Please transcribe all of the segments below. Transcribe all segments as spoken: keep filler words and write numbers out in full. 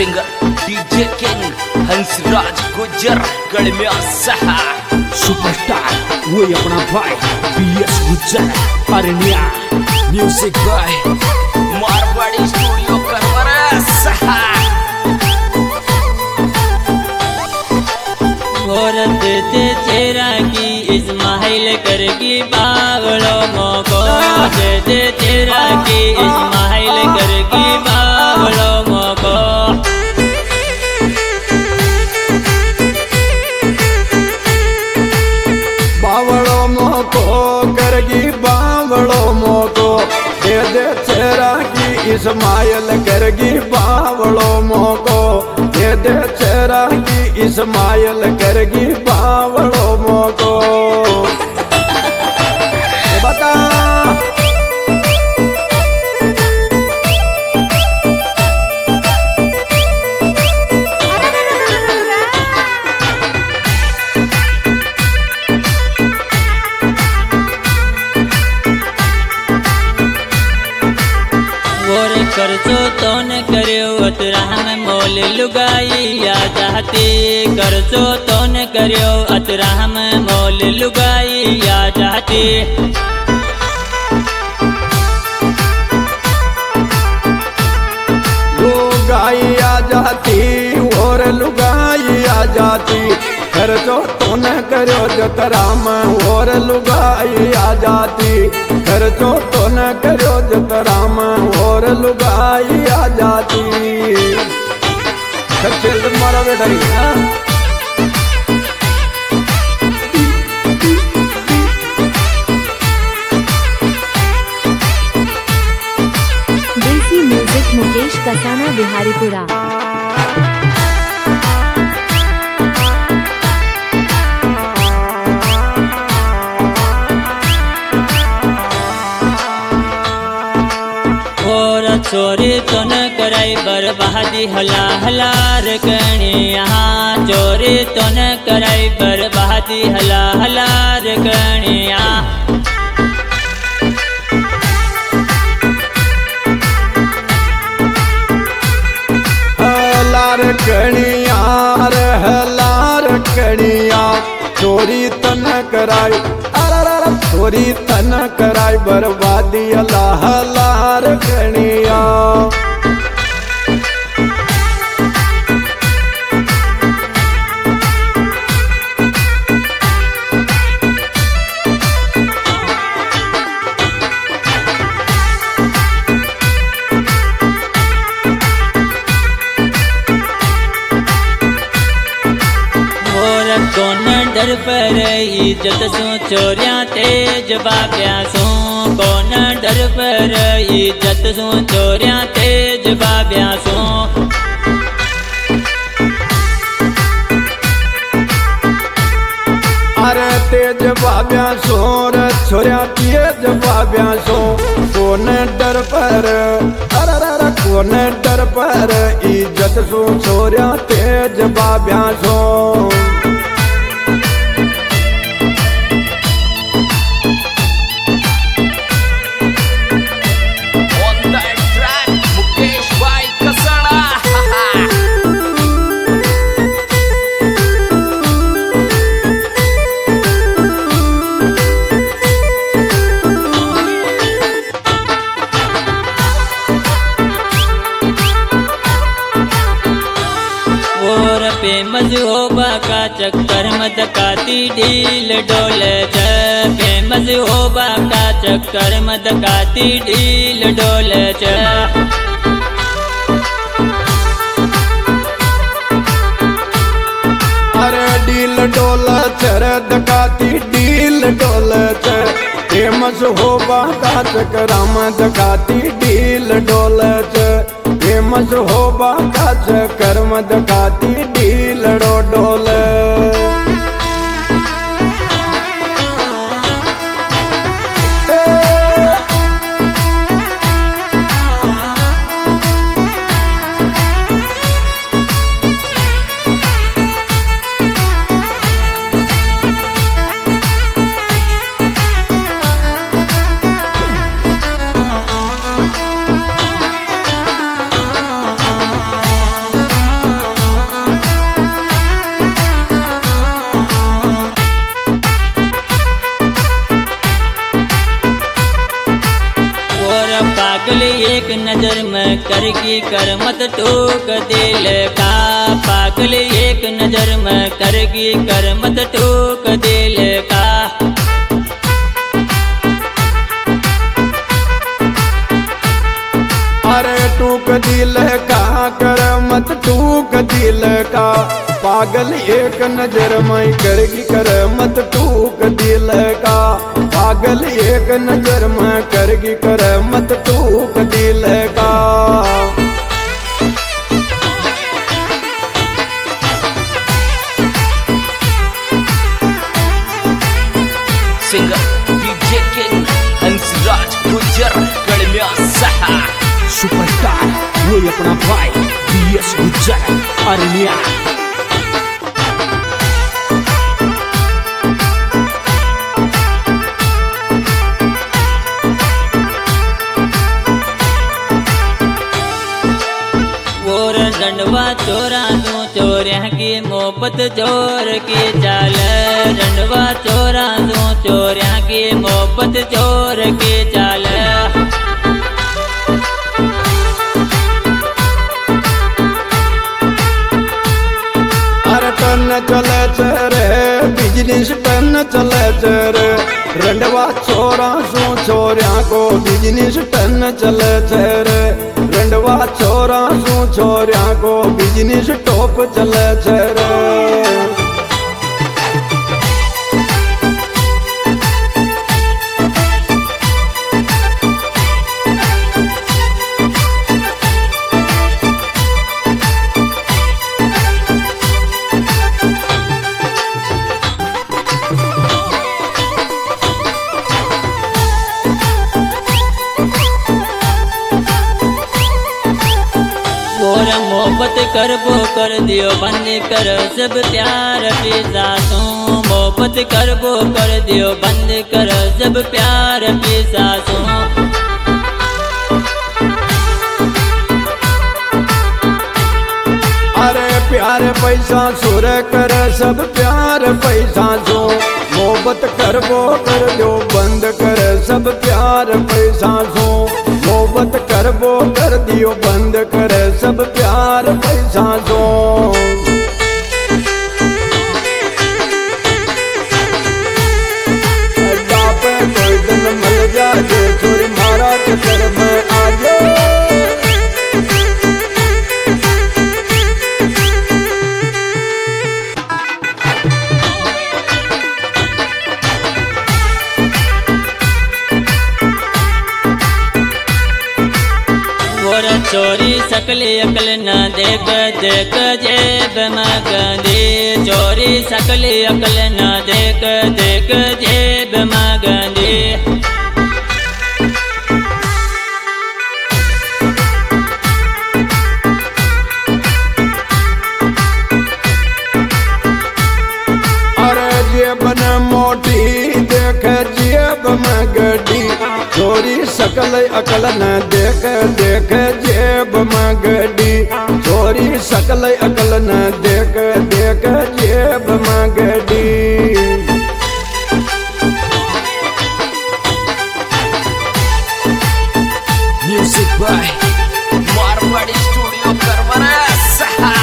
Singer DJ king Hansraj गुजर कलमिया सहा superstar वो अपना भाई बीएस Gujar Arniya music by Marwari studio Karwara सहा औरत ते चेहरा की इस्माइल करगी बावड़ो मोको दे दे चेहरा की इस्माइल करगी बावड़ो मोको बावड़ो मोको करगी बावड़ो मोको दे दे चेहरा की इस्माइल करगी बावड़ो मोको दे दे चेहरा की इस्माइल करगी बावड़ो मोको बता करजो तो न करो अतराह में मोल लुगाई आ जाती करजो तो न करो अतराह में मोल लुगाई आ जाती लुगाई आ जाती और लुगाई आ जाती खर्चो तो न करो जतरा में और लुगाई आ जाती खर्चो तो न करो जतरा में और लुगाई आ जाती खर्चे मारा बेटा देसी म्यूजिक मुकेश कसाना बिहारीपुरा। चोरी तो न कराई बर्बादी हला हलार कणिया चोरी तो न कराई बर्बादी हला हलार कणिया हलार कणिया रे हलार कणिया चोरी तो न कराई चोरी तन कराई बर्बादी अल्लाह लार कणिया कौन डर पर इज्जत सो चोरिया तेज बाब्या सो कौन डर पर इज्जत सो चोरिया तेज बाब्या सो अरे तेज बाब्या सो रे छोरिया तेज बाब्या सो कौन डर पर अरे अरे कौन डर पर इज्जत सो छोरिया तेज बाब्या सो फेमस हो बाका चक्कर मत काती ढील डोल च फेमस हो बाका चक्कर मत काती ढील डोल च अरे डील डोल चर दकाती डील डोल च फेमस हो बाका चक्कर मत काती डील डोल च फेमस हो बाका चक्कर मत काती डील डोल पागल एक नजर में करगी कर मत टूक दिल का, पागल एक नजर में करगी कर मत टूक दिल का। अरे टूक दिल का कर मत टूक दिल का, पागल एक नजर में करगी कर मत टूक दिल का, पागल एक नजर में करगी कर मत टूक दिल का। Singer DJ king Hansraj Gujjar Kadmiya सहा सुपरस्टार वो अपना भाई बीएस गुज्जर अरनिया। रंडवा चोरा तू चोरिया की मोहब्बत जोर की चाल, रंडवा चोरा तू चोरिया की मोहब्बत जोर की चाल। अरे टन चले चरे बिजनेस टन चले चरे, रंडवा चोरा सो छोरिया को बिजनेस टन चले चरे, रंडवा चोरा सो छोरिया को बिजनेस टॉप चले चरे। मोहब्बत करबो कर दियो बंद कर सब प्यार पीसा तू, मोहब्बत करबो कर दियो बंद कर सब प्यार पीसा तू। अरे प्यार पैसा सुर कर सब प्यार पैसा सो, मोहब्बत करबो कर दो बंद कर सब प्यार पैसा सो, मोहब्बत करबो कर दियो बंद कर सब प्यार पैसा सो। पे कोई दिन मिल जाए छोरी मारा के कर में आ जाओ। चोरी सकल अकल न देख देख जेब मगंदी, चोरी सकल अकल न देख देख जेब मगंदी। अरे जेब न मोटी देख जेब मगडी, चोरी सकल अकल न देख देख जेब मगडी, चोरी सकल अकल न देख देख जेब मगडी। Music by Marwari studio Karwara सहा।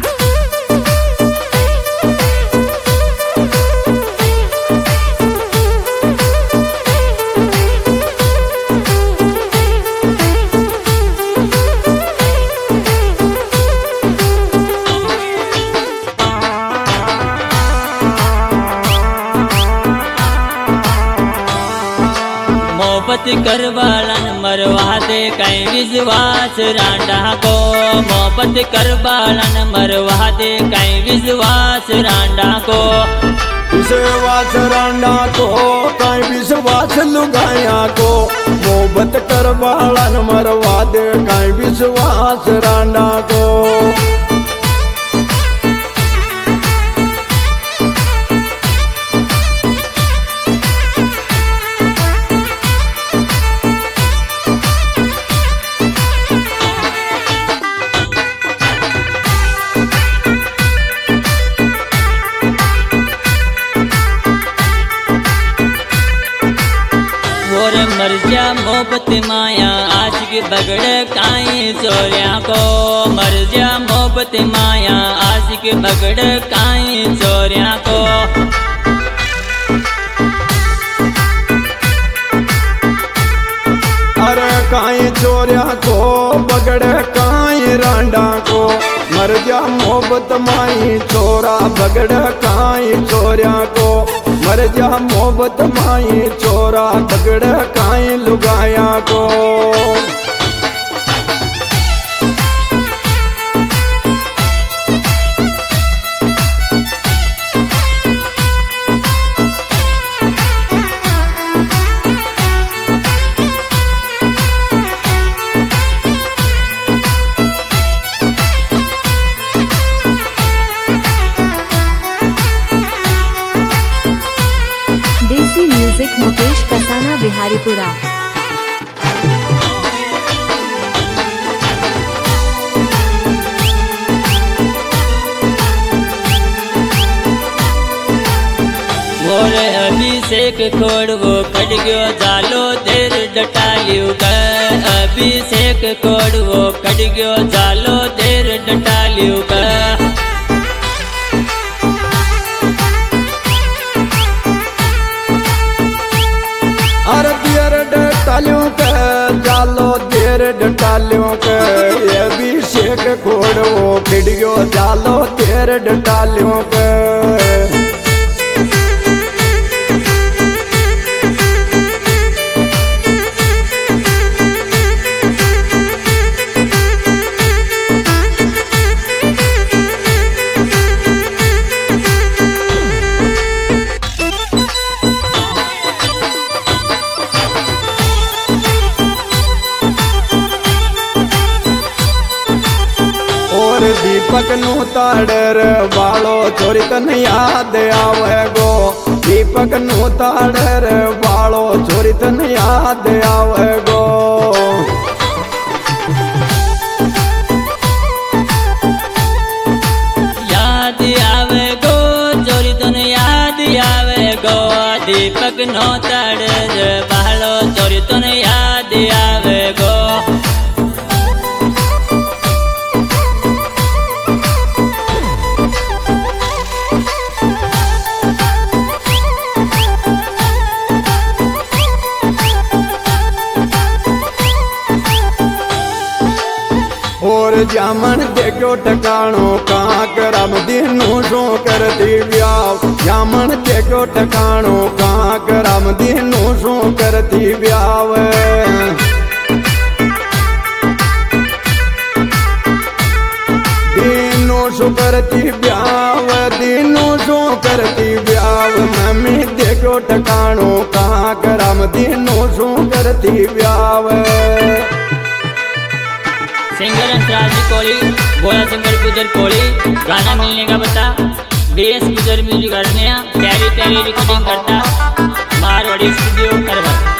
मोहब्बत करवालन मरवा दे कहीं विश्वास रांडा को, मोहब्बत करवालन मरवा दे कहीं विश्वास रांडा को। विश्वास रांडा को कहीं विश्वास लुगाया को, मोहब्बत करवालन मरवा दे कहीं विश्वास रांडा को। मर जा मोहब्बत माया आशिक बगड़ काई चोरिया को, मर जा मोहब्बत माया आशिक बगड़ काई चोरिया को। अरे काई चोरिया को बगड़ काई रांडा को, मर जा मोहब्बत माई चोरा बगड़ काई चोरिया को, मर जा मोहब्बत माई चोरा बगड़ काई लुगाया को। देसी म्यूजिक मुकेश कसाना बिहारीपुरा। मोर अभिषेक खोड़ वो कट गयो जालो देर डटालियो का, अभिषेक खोड़ वो कट गयो जालो देर डटालियो का। अरे देर डटालियों के जालो देर डटालियों के, ये भी शेख खोड़ वो खिड़ियो जालो देर डटालियों के। दीपक नु ताड़र वालो चोरी तन याद आवे गो, दीपक नु ताड़र वालो चोरी तन याद आवे गो। याद आवे गो चोरी तन याद आवे गो, दीपक नो ताड़र वालो चोरी तन याद आवे गो। और जामन देखो ठिकानो कहाँ करम दिनू शो करती ब्याह, जामन देखो ठिकानो कहाँ करम दिनू शो करती ब्याह। दिनू शो करती ब्याह, दिनू शो करती ब्याह, मम्मी देखो ठिकानो कहाँ करम दिनू शो करती ब्याह। सिंगर अंतराज कोली, बोला सिंगर गुजर कोली, गाना मिलने का बता। बेस गुजर म्यूजिक करने प्यारी प्यारी रिकॉर्डिंग करता मारवाड़ी स्टूडियो करवा।